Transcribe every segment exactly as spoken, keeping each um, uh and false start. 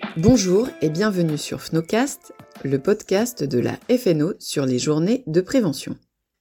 Bonjour et bienvenue sur FNOcast, le podcast de la F N O sur les journées de prévention.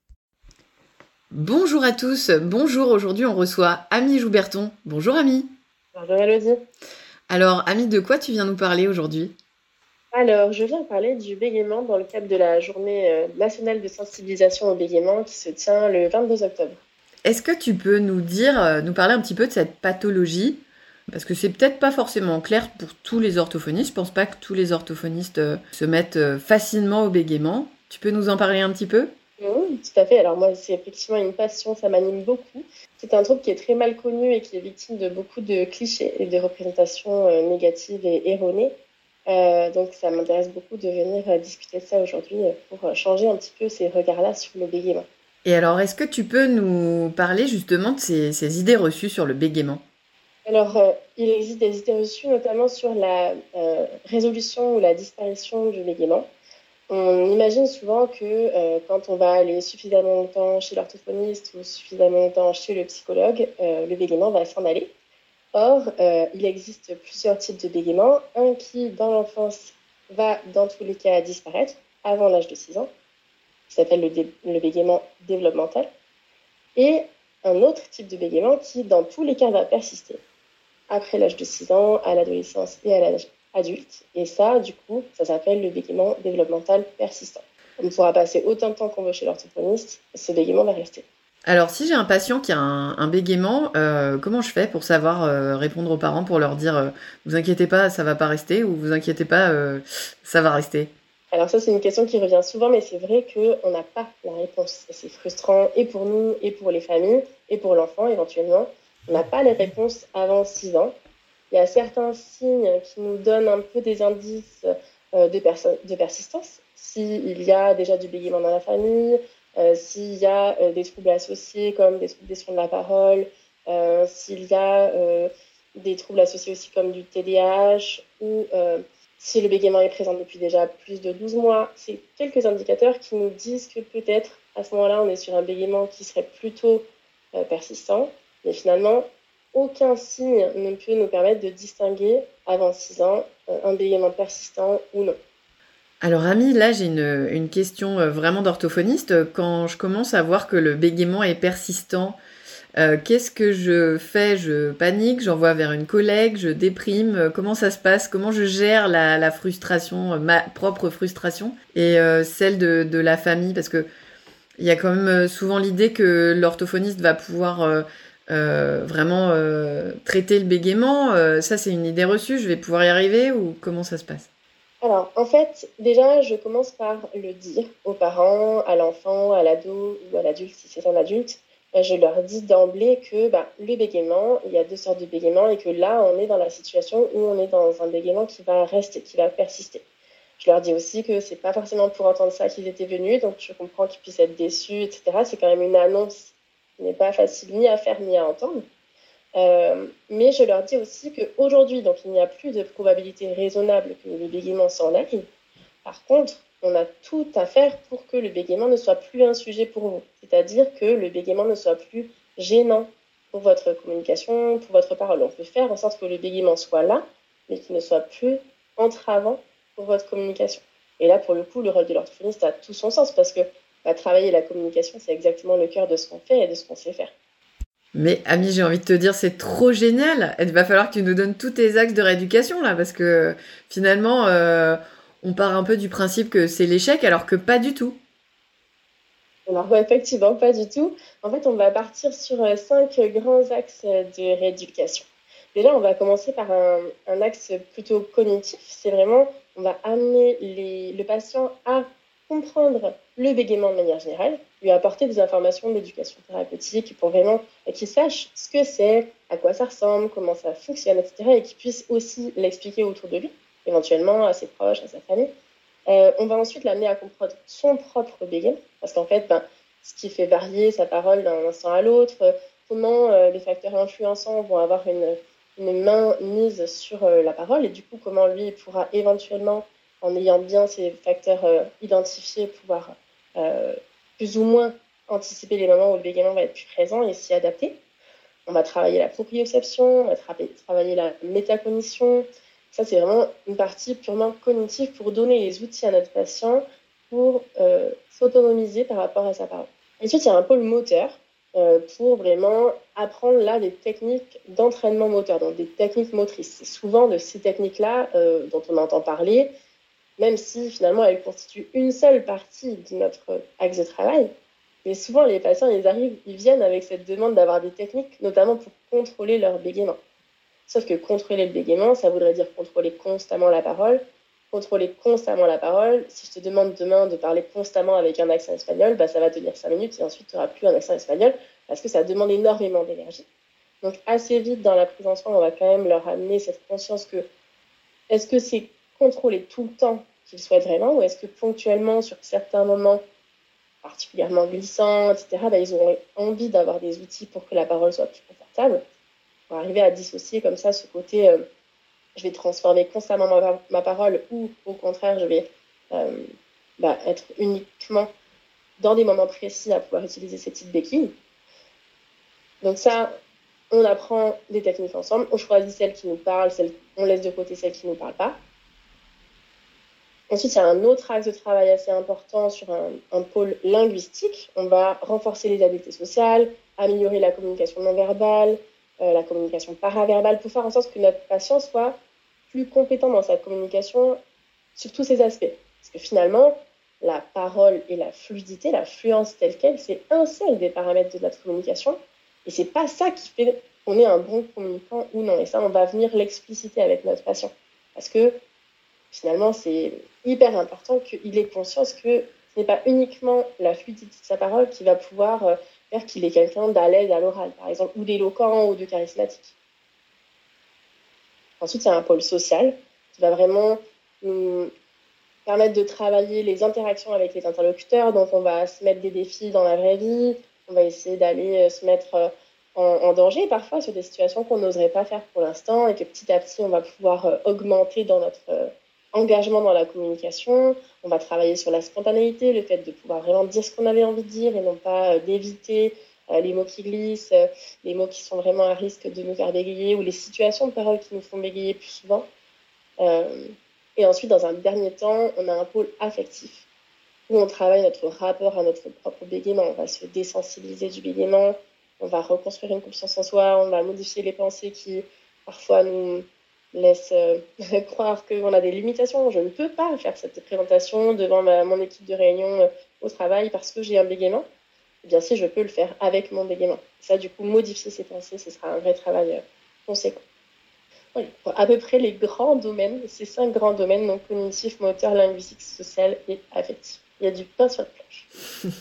Bonjour à tous, bonjour, aujourd'hui on reçoit Amy Jouberton. Bonjour Amy. Bonjour Elodie. Alors Amy, de quoi tu viens nous parler aujourd'hui ? Alors, je viens parler du bégaiement dans le cadre de la journée nationale de sensibilisation au bégaiement qui se tient le vingt-deux octobre. Est-ce que tu peux nous dire, nous parler un petit peu de cette pathologie ? Parce que c'est peut-être pas forcément clair pour tous les orthophonistes. Je pense pas que tous les orthophonistes se mettent facilement au bégaiement. Tu peux nous en parler un petit peu ? Oui, tout à fait. Alors moi, c'est effectivement une passion, ça m'anime beaucoup. C'est un trouble qui est très mal connu et qui est victime de beaucoup de clichés et de représentations euh, négatives et erronées. Euh, donc ça m'intéresse beaucoup de venir euh, discuter de ça aujourd'hui euh, pour changer un petit peu ces regards-là sur le bégaiement. Et alors, est-ce que tu peux nous parler justement de ces, ces idées reçues sur le bégaiement ? Alors, euh, il existe des idées reçues, notamment sur la euh, résolution ou la disparition du bégaiement. On imagine souvent que euh, quand on va aller suffisamment longtemps chez l'orthophoniste ou suffisamment longtemps chez le psychologue, euh, le bégaiement va s'en aller. Or, euh, il existe plusieurs types de bégaiement. Un qui, dans l'enfance, va dans tous les cas disparaître avant l'âge de six ans, qui s'appelle le, dé- le bégaiement développemental. Et un autre type de bégaiement qui, dans tous les cas, va persister après l'âge de six ans, à l'adolescence et à l'âge adulte. Et ça, du coup, ça s'appelle le bégaiement développemental persistant. On pourra passer autant de temps qu'on veut chez l'orthophoniste, ce bégaiement va rester. Alors, si j'ai un patient qui a un, un bégaiement, euh, comment je fais pour savoir euh, répondre aux parents pour leur dire euh, « Vous inquiétez pas, ça va pas rester » ou « Vous inquiétez pas, euh, ça va rester ». Alors ça, c'est une question qui revient souvent, mais c'est vrai qu'on n'a pas la réponse. C'est frustrant et pour nous, et pour les familles, et pour l'enfant éventuellement. On n'a pas les réponses avant six ans. Il y a certains signes qui nous donnent un peu des indices euh, de, perso- de persistance. S'il y a déjà du bégaiement dans la famille, euh, s'il y a euh, des troubles associés comme des troubles des sons de la parole, euh, s'il y a euh, des troubles associés aussi comme du T D A H ou euh, si le bégaiement est présent depuis déjà plus de douze mois. C'est quelques indicateurs qui nous disent que peut-être à ce moment-là, on est sur un bégaiement qui serait plutôt euh, persistant. Mais finalement, aucun signe ne peut nous permettre de distinguer, avant six ans, un bégaiement persistant ou non. Alors Ami, là j'ai une, une question vraiment d'orthophoniste. Quand je commence à voir que le bégaiement est persistant, euh, qu'est-ce que je fais ? Je panique, j'envoie vers une collègue, je déprime. Comment ça se passe ? Comment je gère la, la frustration, ma propre frustration et euh, celle de, de la famille ? Parce que il y a quand même souvent l'idée que l'orthophoniste va pouvoir euh, euh, vraiment euh, traiter le bégaiement. Euh, ça, c'est une idée reçue. Je vais pouvoir y arriver ou comment ça se passe ? Alors, en fait, déjà, je commence par le dire aux parents, à l'enfant, à l'ado ou à l'adulte, si c'est un adulte. Je leur dis d'emblée que bah, le bégaiement, il y a deux sortes de bégaiement et que là, on est dans la situation où on est dans un bégaiement qui va rester, qui va persister. Je leur dis aussi que c'est pas forcément pour entendre ça qu'ils étaient venus, donc je comprends qu'ils puissent être déçus, et cetera. C'est quand même une annonce qui n'est pas facile ni à faire ni à entendre. Euh, mais je leur dis aussi qu'aujourd'hui, donc il n'y a plus de probabilité raisonnable que le bégaiement s'en aille. Par contre, on a tout à faire pour que le bégaiement ne soit plus un sujet pour vous. C'est-à-dire que le bégaiement ne soit plus gênant pour votre communication, pour votre parole. On peut faire en sorte que le bégaiement soit là, mais qu'il ne soit plus entravant pour votre communication. Et là, pour le coup, le rôle de l'orthophoniste a tout son sens parce que bah, travailler la communication, c'est exactement le cœur de ce qu'on fait et de ce qu'on sait faire. Mais Ami, j'ai envie de te dire, c'est trop génial. Il va falloir que tu nous donnes tous tes axes de rééducation là, parce que finalement, euh, on part un peu du principe que c'est l'échec, alors que pas du tout. Alors, ouais, effectivement, pas du tout. En fait, on va partir sur euh, cinq grands axes de rééducation. Déjà, on va commencer par un, un axe plutôt cognitif. C'est vraiment, on va amener les, le patient à comprendre le bégaiement de manière générale, lui apporter des informations d'éducation thérapeutique pour vraiment euh, qu'il sache ce que c'est, à quoi ça ressemble, comment ça fonctionne, et cetera. Et qu'il puisse aussi l'expliquer autour de lui, éventuellement à ses proches, à sa famille. Euh, on va ensuite l'amener à comprendre son propre bégaiement, parce qu'en fait, ben, ce qui fait varier sa parole d'un instant à l'autre, euh, comment euh, les facteurs influençants vont avoir une, une main mise sur euh, la parole, et du coup, comment lui pourra éventuellement, en ayant bien ces facteurs euh, identifiés, pouvoir euh, plus ou moins anticiper les moments où le bégaiement va être plus présent et s'y adapter. On va travailler la proprioception, on va tra- travailler la métacognition. Ça, c'est vraiment une partie purement cognitive pour donner les outils à notre patient pour euh, s'autonomiser par rapport à sa parole. Ensuite, il y a un pôle moteur euh, pour vraiment apprendre là des techniques d'entraînement moteur, donc des techniques motrices. C'est souvent de ces techniques-là euh, dont on entend parler, même si finalement elles constituent une seule partie de notre axe de travail. Mais souvent, les patients, ils arrivent, ils viennent avec cette demande d'avoir des techniques, notamment pour contrôler leur bégaiement. Sauf que contrôler le bégaiement, ça voudrait dire contrôler constamment la parole. Contrôler constamment la parole, si je te demande demain de parler constamment avec un accent espagnol, bah, ça va tenir cinq minutes et ensuite tu n'auras plus un accent espagnol parce que ça demande énormément d'énergie. Donc assez vite dans la prise en soin, on va quand même leur amener cette conscience que est-ce que c'est contrôler tout le temps qu'ils souhaitent vraiment ou est-ce que ponctuellement, sur certains moments particulièrement glissants, et cetera, bah, ils auront envie d'avoir des outils pour que la parole soit plus confortable, pour arriver à dissocier comme ça ce côté... Euh, je vais transformer constamment ma, ma parole ou au contraire, je vais euh, bah, être uniquement dans des moments précis à pouvoir utiliser ces petites béquilles. Donc ça, on apprend des techniques ensemble, on choisit celles qui nous parlent, celles, on laisse de côté celles qui ne nous parlent pas. Ensuite, il y a un autre axe de travail assez important sur un, un pôle linguistique. On va renforcer les habiletés sociales, améliorer la communication non verbale, euh, la communication paraverbale, pour faire en sorte que notre patient soit plus compétent dans sa communication sur tous ces aspects. Parce que finalement, la parole et la fluidité, la fluence telle qu'elle, c'est un seul des paramètres de notre communication. Et c'est pas ça qui fait qu'on est un bon communicant ou non. Et ça, on va venir l'expliciter avec notre patient. Parce que finalement, c'est hyper important qu'il ait conscience que ce n'est pas uniquement la fluidité de sa parole qui va pouvoir faire qu'il est quelqu'un d'à l'aise à l'oral, par exemple, ou d'éloquent ou de charismatique. Ensuite, il y a un pôle social qui va vraiment nous permettre de travailler les interactions avec les interlocuteurs. Donc, on va se mettre des défis dans la vraie vie. On va essayer d'aller se mettre en, en danger parfois sur des situations qu'on n'oserait pas faire pour l'instant et que petit à petit, on va pouvoir augmenter dans notre engagement dans la communication. On va travailler sur la spontanéité, le fait de pouvoir vraiment dire ce qu'on avait envie de dire et non pas d'éviter les mots qui glissent, les mots qui sont vraiment à risque de nous faire bégayer ou les situations de parole qui nous font bégayer plus souvent. Euh, et ensuite, dans un dernier temps, on a un pôle affectif où on travaille notre rapport à notre propre bégaiement. On va se désensibiliser du bégaiement, on va reconstruire une confiance en soi, on va modifier les pensées qui parfois nous laissent euh, croire qu'on a des limitations. Je ne peux pas faire cette présentation devant ma, mon équipe de réunion euh, au travail parce que j'ai un bégaiement. Eh bien, si je peux le faire avec mon bégaiement. Ça, du coup, modifier ses pensées, ce sera un vrai travail euh, conséquent. Voilà, pour à peu près les grands domaines, ces cinq grands domaines, donc cognitif, moteur, linguistique, social et affectif. Il y a du pain sur la planche.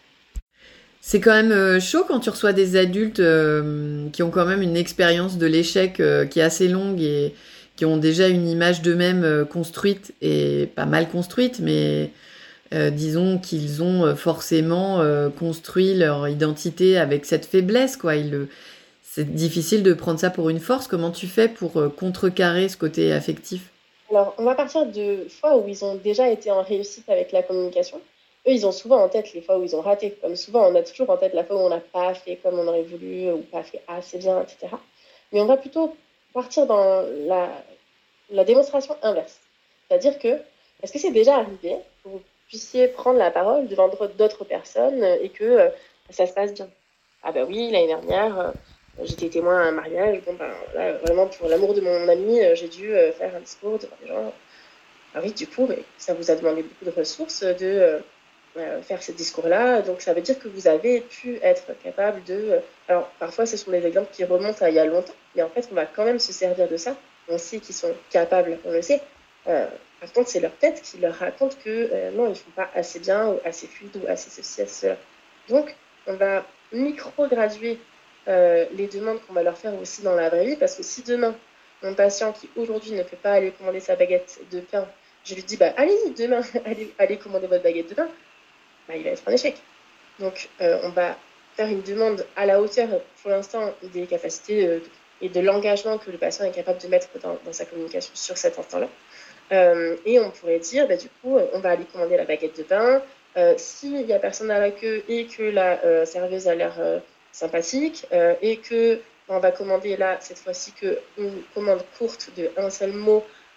C'est quand même euh, chaud quand tu reçois des adultes euh, qui ont quand même une expérience de l'échec euh, qui est assez longue et qui ont déjà une image d'eux-mêmes euh, construite et pas mal construite, mais... Euh, disons qu'ils ont forcément euh, construit leur identité avec cette faiblesse, quoi. Il, c'est difficile de prendre ça pour une force. Comment tu fais pour euh, contrecarrer ce côté affectif ? Alors, on va partir de fois où ils ont déjà été en réussite avec la communication. Eux, ils ont souvent en tête les fois où ils ont raté. Comme souvent, on a toujours en tête la fois où on n'a pas fait comme on aurait voulu ou pas fait assez bien, et cetera. Mais on va plutôt partir dans la, la démonstration inverse. C'est-à-dire que, est-ce que c'est déjà arrivé pour puissiez prendre la parole devant d'autres personnes et que euh, ça se passe bien. Ah ben oui, l'année dernière, euh, j'étais témoin à un mariage. Bon ben là, vraiment pour l'amour de mon ami, euh, j'ai dû euh, faire un discours devant des gens. Ah oui, du coup, mais ça vous a demandé beaucoup de ressources de euh, euh, faire ce discours-là. Donc ça veut dire que vous avez pu être capable de... Euh, alors parfois, ce sont des exemples qui remontent à il y a longtemps, mais en fait, on va quand même se servir de ça. On sait qu'ils sont capables, on le sait. Euh, Par contre, c'est leur tête qui leur raconte que euh, non, ils ne font pas assez bien ou assez fluide ou assez ceci, assez cela. Donc, on va micro-graduer euh, les demandes qu'on va leur faire aussi dans la vraie vie parce que si demain, mon patient qui aujourd'hui ne peut pas aller commander sa baguette de pain, je lui dis, bah, allez-y, demain, allez, allez commander votre baguette de pain, bah, il va être un échec. Donc, euh, on va faire une demande à la hauteur, pour l'instant, des capacités euh, et de l'engagement que le patient est capable de mettre dans, dans sa communication sur cet instant-là. Euh, et on pourrait dire, bah, du coup, on va aller commander la baguette de pain. Euh, S'il n'y a personne à la queue et que la euh, serveuse a l'air euh, sympathique euh, et que on va commander là, cette fois-ci, qu'une commande courte de un seul mot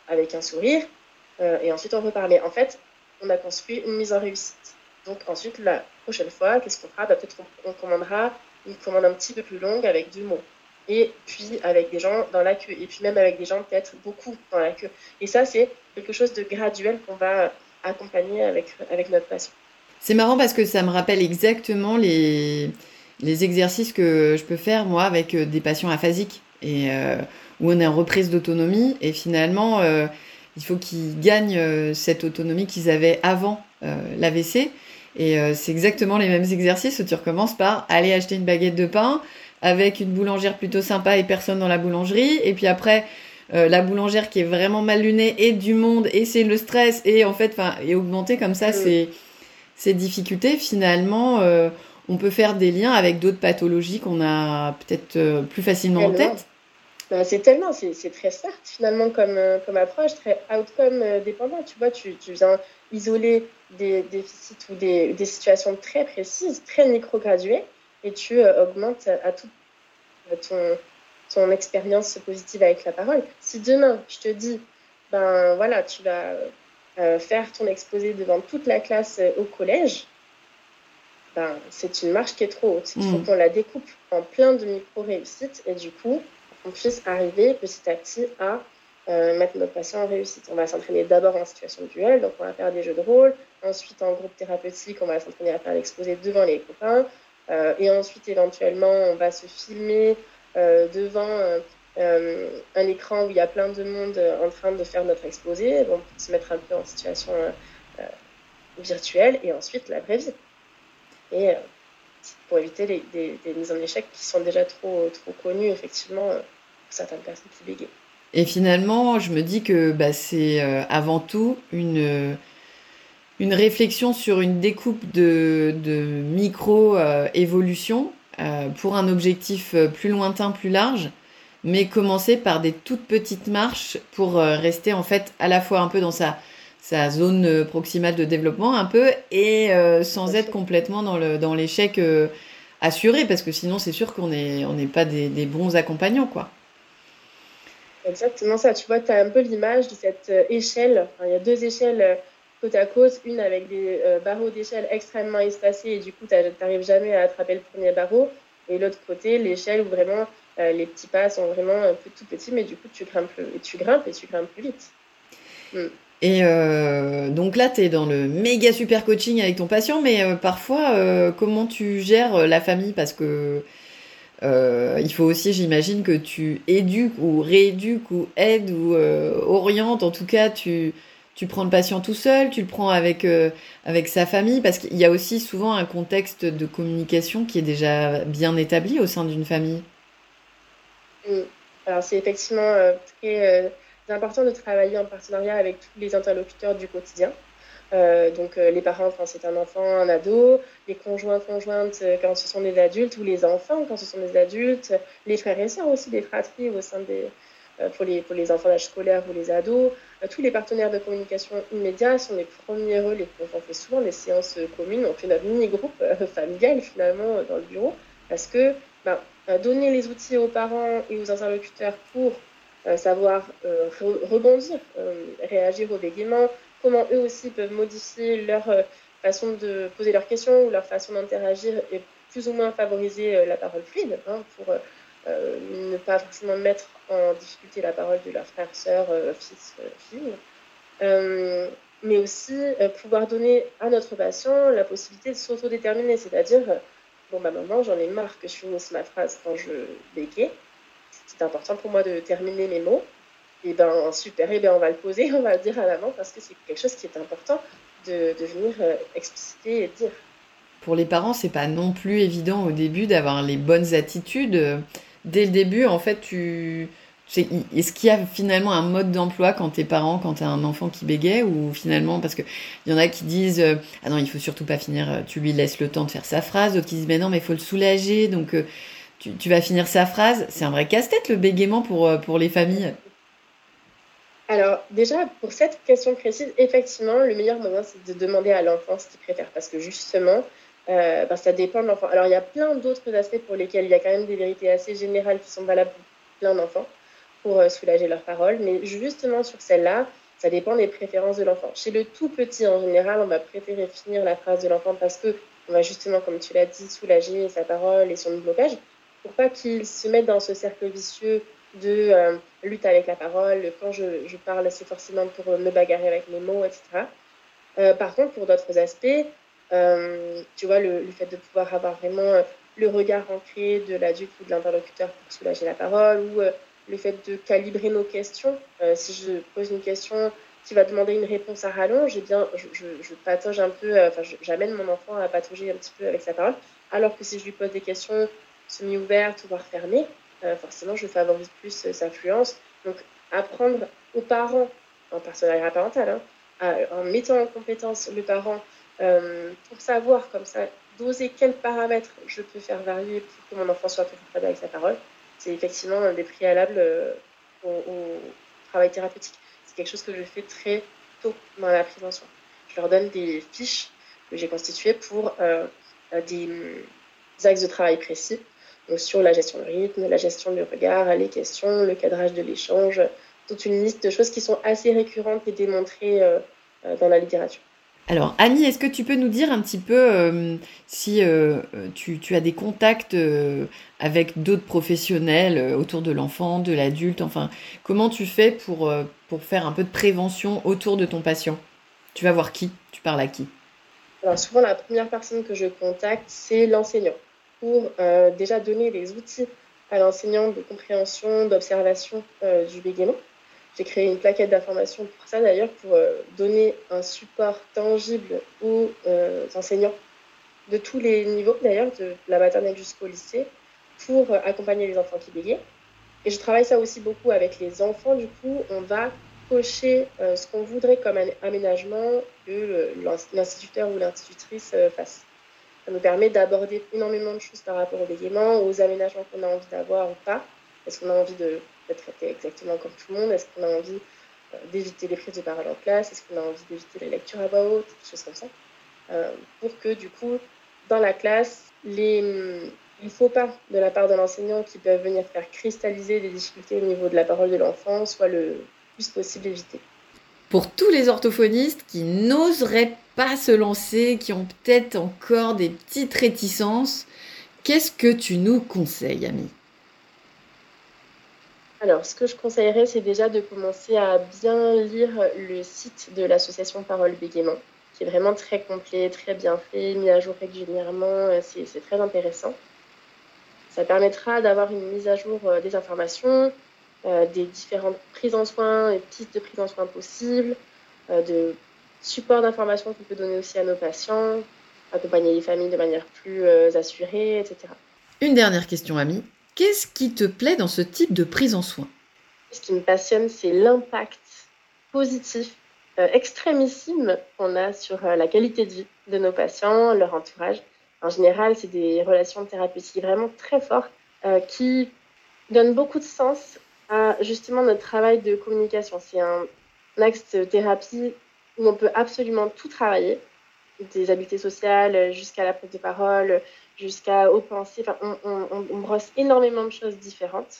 avec un sourire, euh, et ensuite on repart. Mais en fait, on a construit une mise en réussite. Donc ensuite, la prochaine fois, qu'est-ce qu'on fera? Bah, peut-être qu'on on commandera une commande un petit peu plus longue avec deux mots. Et puis avec des gens dans la queue. Et puis même avec des gens peut-être beaucoup dans la queue. Et ça, c'est quelque chose de graduel qu'on va accompagner avec, avec notre patient. C'est marrant parce que ça me rappelle exactement les, les exercices que je peux faire moi avec euh, des patients aphasiques et euh, où on est en reprise d'autonomie et finalement euh, il faut qu'ils gagnent euh, cette autonomie qu'ils avaient avant euh, l'A V C et euh, c'est exactement les mêmes exercices où tu recommences par aller acheter une baguette de pain avec une boulangère plutôt sympa et personne dans la boulangerie et puis après euh, la boulangère qui est vraiment mal lunée et du monde et c'est le stress et en fait enfin et augmenter comme ça mmh. c'est ces difficultés, finalement, euh, on peut faire des liens avec d'autres pathologies qu'on a peut-être euh, plus facilement tellement. en tête. Ben, c'est tellement, c'est, c'est très smart finalement comme, euh, comme approche, très outcome euh, dépendant. Tu vois, tu, tu viens isoler des déficits ou des, des situations très précises, très micro-graduées, et tu euh, augmentes à tout euh, ton, ton expérience positive avec la parole. Si demain, je te dis, ben voilà, tu vas... Euh, faire ton exposé devant toute la classe euh, au collège, ben, c'est une marche qui est trop haute. Il faut mmh. qu'on la découpe en plein de micro-réussites et du coup, on puisse arriver petit à petit à euh, mettre notre patient en réussite. On va s'entraîner d'abord en situation de duel, donc on va faire des jeux de rôle. Ensuite, en groupe thérapeutique, on va s'entraîner à faire l'exposé devant les copains. Euh, et ensuite, éventuellement, on va se filmer euh, devant... Euh, Euh, un écran où il y a plein de monde en train de faire notre exposé, bon, pour se mettre un peu en situation euh, virtuelle, et ensuite la vraie vie. Et euh, pour éviter les, des, des mises en échec qui sont déjà trop, trop connues, effectivement, euh, pour certaines personnes qui bégayent. Et finalement, je me dis que bah, c'est euh, avant tout une, une réflexion sur une découpe de, de micro-évolutions euh, euh, pour un objectif plus lointain, plus large, mais commencer par des toutes petites marches pour euh, rester en fait à la fois un peu dans sa, sa zone proximale de développement un peu et euh, sans être complètement dans, le, dans l'échec euh, assuré parce que sinon c'est sûr qu'on n'est on n'est pas des, des bons accompagnants quoi. Exactement ça, tu vois, tu as un peu l'image de cette euh, échelle, enfin, il y a deux échelles euh, côte à côte, une avec des euh, barreaux d'échelle extrêmement espacés et du coup tu n'arrives jamais à attraper le premier barreau et l'autre côté l'échelle où vraiment Euh, les petits pas sont vraiment un peu tout petits, mais du coup, tu grimpes, et tu grimpes et tu grimpes plus vite. Mm. Et euh, donc là, tu es dans le méga super coaching avec ton patient, mais euh, parfois, euh, comment tu gères la famille? Parce que euh, il faut aussi, j'imagine, que tu éduques ou rééduques ou aides ou euh, orientes. En tout cas, tu, tu prends le patient tout seul, tu le prends avec, euh, avec sa famille, parce qu'il y a aussi souvent un contexte de communication qui est déjà bien établi au sein d'une famille. Alors, c'est effectivement euh, très euh, important de travailler en partenariat avec tous les interlocuteurs du quotidien. Euh, donc, euh, les parents quand c'est un enfant, un ado, les conjoints, conjointes euh, quand ce sont des adultes, ou les enfants quand ce sont des adultes, les frères et sœurs aussi, des fratries au sein des, euh, pour, les, pour les enfants d'âge scolaire ou les ados. Euh, tous les partenaires de communication immédiats sont les premiers relais. Donc, on fait souvent des séances communes, on fait notre mini-groupe euh, familial finalement dans le bureau, parce que ben, donner les outils aux parents et aux interlocuteurs pour euh, savoir euh, re- rebondir, euh, réagir au bégaiement, comment eux aussi peuvent modifier leur euh, façon de poser leurs questions ou leur façon d'interagir et plus ou moins favoriser euh, la parole fluide hein, pour euh, ne pas forcément mettre en difficulté la parole de leurs frères, sœurs, euh, fils, euh, filles. Euh, mais aussi euh, pouvoir donner à notre patient la possibilité de s'autodéterminer, c'est-à-dire bon, bah, maman, j'en ai marre que je finisse ma phrase quand je bégaye. C'est important pour moi de terminer mes mots. Et ben super, et ben on va le poser, on va le dire à maman parce que c'est quelque chose qui est important de, de venir euh, expliciter et dire. Pour les parents, c'est pas non plus évident au début d'avoir les bonnes attitudes. Dès le début, en fait, tu... Est-ce qu'il y a finalement un mode d'emploi quand t'es parent, quand t'as un enfant qui bégaye ou finalement, parce que il y en a qui disent euh, ah non, il faut surtout pas finir, tu lui laisses le temps de faire sa phrase, d'autres qui disent mais non, mais il faut le soulager, donc euh, tu, tu vas finir sa phrase. C'est un vrai casse-tête le bégaiement pour, pour les familles. Alors déjà, pour cette question précise, effectivement, le meilleur moment c'est de demander à l'enfant ce qu'il préfère parce que justement, euh, ben, ça dépend de l'enfant. Alors il y a plein d'autres aspects pour lesquels il y a quand même des vérités assez générales qui sont valables pour plein d'enfants. pour euh, soulager leurs paroles. Mais justement, sur celle-là, ça dépend des préférences de l'enfant. Chez le tout petit, en général, on va préférer finir la phrase de l'enfant parce que on va justement, comme tu l'as dit, soulager sa parole et son blocage pour pas qu'il se mette dans ce cercle vicieux de euh, lutte avec la parole. Quand je, je parle, c'est forcément pour me bagarrer avec mes mots, et cetera. Euh, par contre, pour d'autres aspects, euh, tu vois, le, le fait de pouvoir avoir vraiment euh, le regard ancré de l'adulte ou de l'interlocuteur pour soulager la parole, ou euh, le fait de calibrer nos questions. Euh, si je pose une question qui va demander une réponse à rallonge, eh bien, je, je, je patauge un peu, enfin, euh, j'amène mon enfant à patauger un petit peu avec sa parole, alors que si je lui pose des questions semi-ouvertes, voire fermées, euh, forcément, je favorise plus euh, sa fluence. Donc, apprendre aux parents, en partenariat parental, hein, à, en mettant en compétence le parent euh, pour savoir, comme ça, doser quels paramètres je peux faire varier pour que mon enfant soit confortable avec sa parole, c'est effectivement un des préalables euh, au, au travail thérapeutique. C'est quelque chose que je fais très tôt dans la prise en soin. Je leur donne des fiches que j'ai constituées pour euh, des, des axes de travail précis, donc sur la gestion du rythme, la gestion du regard, les questions, le cadrage de l'échange, toute une liste de choses qui sont assez récurrentes et démontrées euh, dans la littérature. Alors, Annie, est-ce que tu peux nous dire un petit peu euh, si euh, tu, tu as des contacts euh, avec d'autres professionnels euh, autour de l'enfant, de l'adulte, enfin, comment tu fais pour, euh, pour faire un peu de prévention autour de ton patient? Tu vas voir qui? Tu parles à qui? Alors, souvent, la première personne que je contacte, c'est l'enseignant, pour euh, déjà donner les outils à l'enseignant de compréhension, d'observation euh, du bégaiement. J'ai créé une plaquette d'informations pour ça, d'ailleurs, pour euh, donner un support tangible aux euh, enseignants de tous les niveaux, d'ailleurs, de la maternelle jusqu'au lycée, pour euh, accompagner les enfants qui bégayent. Et je travaille ça aussi beaucoup avec les enfants. Du coup, on va cocher euh, ce qu'on voudrait comme un aménagement que euh, l'instituteur ou l'institutrice euh, fasse. Ça nous permet d'aborder énormément de choses par rapport au bégaiement, aux aménagements qu'on a envie d'avoir ou pas. Est-ce qu'on a envie de d'être traité exactement comme tout le monde? Est-ce qu'on a envie euh, d'éviter les prises de parole en classe? Est-ce qu'on a envie d'éviter la lecture à voix haute? Des choses comme ça. Euh, pour que, du coup, dans la classe, les, les faux pas de la part de l'enseignant qui peuvent venir faire cristalliser des difficultés au niveau de la parole de l'enfant soient le plus possible évités. Pour tous les orthophonistes qui n'oseraient pas se lancer, qui ont peut-être encore des petites réticences, qu'est-ce que tu nous conseilles, Annie? Alors, ce que je conseillerais, c'est déjà de commencer à bien lire le site de l'association Parole Bégaiement, qui est vraiment très complet, très bien fait, mis à jour régulièrement. C'est, c'est très intéressant. Ça permettra d'avoir une mise à jour des informations, euh, des différentes prises en soins, des pistes de prise en soin possibles, euh, de support d'informations qu'on peut donner aussi à nos patients, accompagner les familles de manière plus euh, assurée, et cetera. Une dernière question, Amy. Qu'est-ce qui te plaît dans ce type de prise en soin? Ce qui me passionne, c'est l'impact positif, euh, extrémissime qu'on a sur euh, la qualité de vie de nos patients, leur entourage. En général, c'est des relations thérapeutiques vraiment très fortes euh, qui donnent beaucoup de sens à justement notre travail de communication. C'est un, un axe de thérapie où on peut absolument tout travailler, des habiletés sociales jusqu'à la prise de parole, jusqu'aux pensées. Enfin, on, on, on brosse énormément de choses différentes.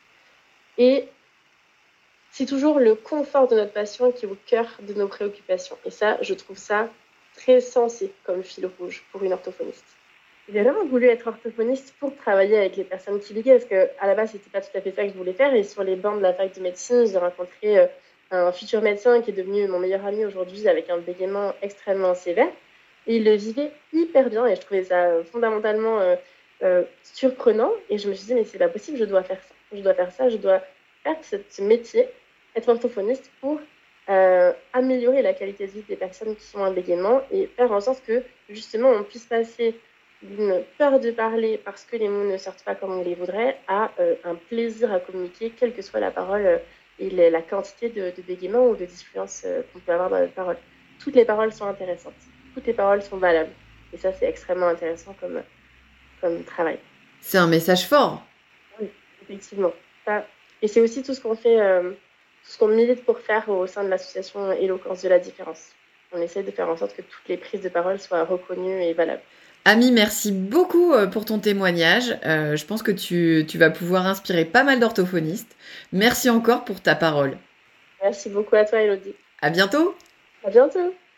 Et c'est toujours le confort de notre patient qui est au cœur de nos préoccupations. Et ça, je trouve ça très sensé comme fil rouge pour une orthophoniste. J'ai vraiment voulu être orthophoniste pour travailler avec les personnes qui bégaient, parce qu'à la base, c'était pas tout à fait ça que je voulais faire. Et sur les bancs de la fac de médecine, j'ai rencontré un futur médecin qui est devenu mon meilleur ami aujourd'hui, avec un bégaiement extrêmement sévère. Et il le vivait hyper bien, et je trouvais ça fondamentalement euh, euh, surprenant. Et je me suis dit, mais c'est pas possible, je dois faire ça. Je dois faire ça, je dois faire ce, ce métier, être orthophoniste pour euh, améliorer la qualité de vie des personnes qui ont un bégaiement et faire en sorte que, justement, on puisse passer d'une peur de parler parce que les mots ne sortent pas comme on les voudrait à euh, un plaisir à communiquer, quelle que soit la parole euh, et les, la quantité de, de bégaiement ou de disfluence euh, qu'on peut avoir dans notre parole. Toutes les paroles sont intéressantes. Toutes les paroles sont valables. Et ça, c'est extrêmement intéressant comme, comme travail. C'est un message fort. Oui, effectivement. Ça, et c'est aussi tout ce qu'on fait, euh, tout ce qu'on milite pour faire au sein de l'association Éloquence de la différence. On essaie de faire en sorte que toutes les prises de parole soient reconnues et valables. Ami, merci beaucoup euh, pour ton témoignage. Euh, je pense que tu, tu vas pouvoir inspirer pas mal d'orthophonistes. Merci encore pour ta parole. Merci beaucoup à toi, Elodie. À bientôt! À bientôt!